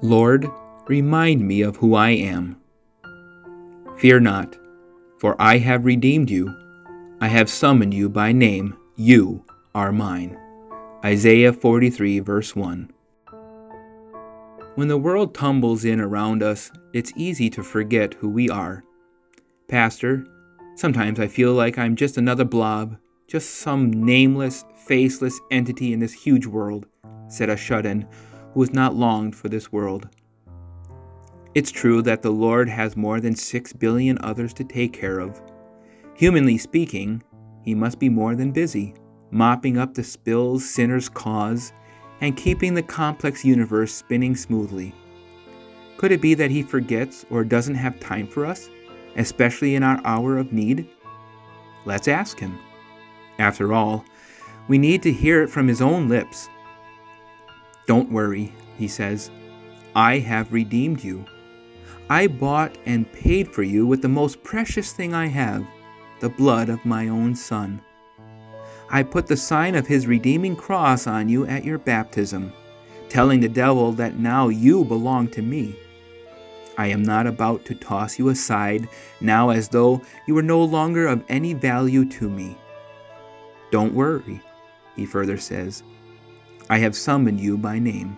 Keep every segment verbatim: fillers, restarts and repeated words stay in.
Lord, remind me of who I am. Fear not, for I have redeemed you. I have summoned you by name. You are mine. Isaiah forty-three, verse one. When the world tumbles in around us, it's easy to forget who we are. Pastor, sometimes I feel like I'm just another blob, just some nameless, faceless entity in this huge world, said a shut-in who was not longed for this world. It's true that the Lord has more than six billion others to take care of. Humanly speaking, he must be more than busy, mopping up the spills sinners cause and keeping the complex universe spinning smoothly. Could it be that he forgets or doesn't have time for us, especially in our hour of need? Let's ask him. After all, we need to hear it from his own lips. Don't worry, he says. I have redeemed you. I bought and paid for you with the most precious thing I have, the blood of my own Son. I put the sign of his redeeming cross on you at your baptism, telling the devil that now you belong to me. I am not about to toss you aside now as though you were no longer of any value to me. Don't worry, he further says. I have summoned you by name.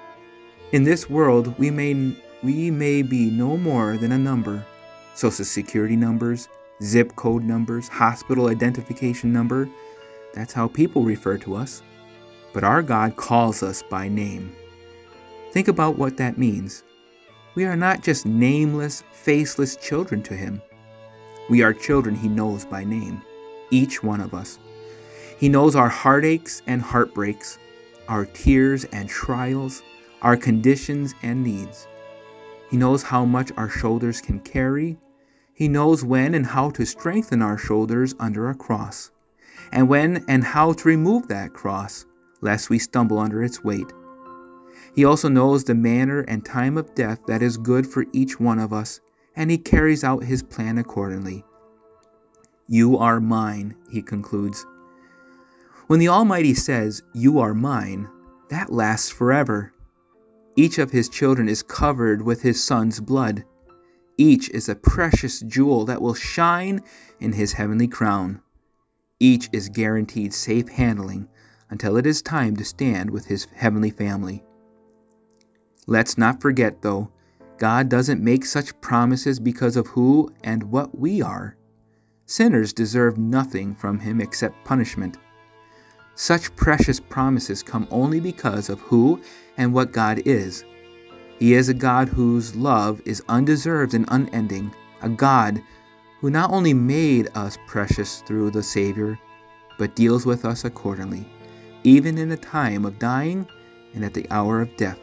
In this world, we may we may be no more than a number. Social security numbers, zip code numbers, hospital identification number. That's how people refer to us. But our God calls us by name. Think about what that means. We are not just nameless, faceless children to him. We are children he knows by name, each one of us. He knows our heartaches and heartbreaks, our tears and trials, our conditions and needs. He knows how much our shoulders can carry. He knows when and how to strengthen our shoulders under a cross, and when and how to remove that cross, lest we stumble under its weight. He also knows the manner and time of death that is good for each one of us, and he carries out his plan accordingly. You are mine, he concludes. When the Almighty says, you are mine, that lasts forever. Each of his children is covered with his Son's blood. Each is a precious jewel that will shine in his heavenly crown. Each is guaranteed safe handling until it is time to stand with his heavenly family. Let's not forget, though, God doesn't make such promises because of who and what we are. Sinners deserve nothing from him except punishment. Such precious promises come only because of who and what God is. He is a God whose love is undeserved and unending, a God who not only made us precious through the Savior, but deals with us accordingly, even in the time of dying and at the hour of death.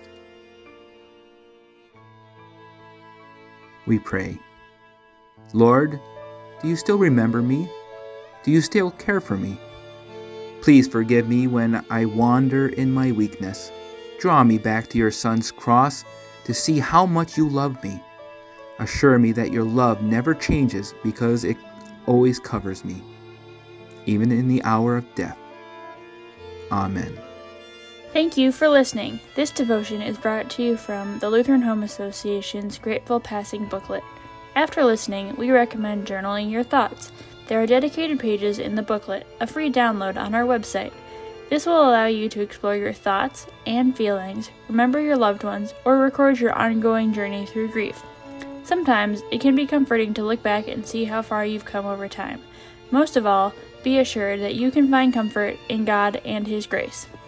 We pray. Lord, do you still remember me? Do you still care for me? Please forgive me when I wander in my weakness. Draw me back to your Son's cross to see how much you love me. Assure me that your love never changes because it always covers me, even in the hour of death. Amen. Thank you for listening. This devotion is brought to you from the Lutheran Home Association's Grateful Passing booklet. After listening, we recommend journaling your thoughts. There are dedicated pages in the booklet, a free download on our website. This will allow you to explore your thoughts and feelings, remember your loved ones, or record your ongoing journey through grief. Sometimes it can be comforting to look back and see how far you've come over time. Most of all, be assured that you can find comfort in God and His grace.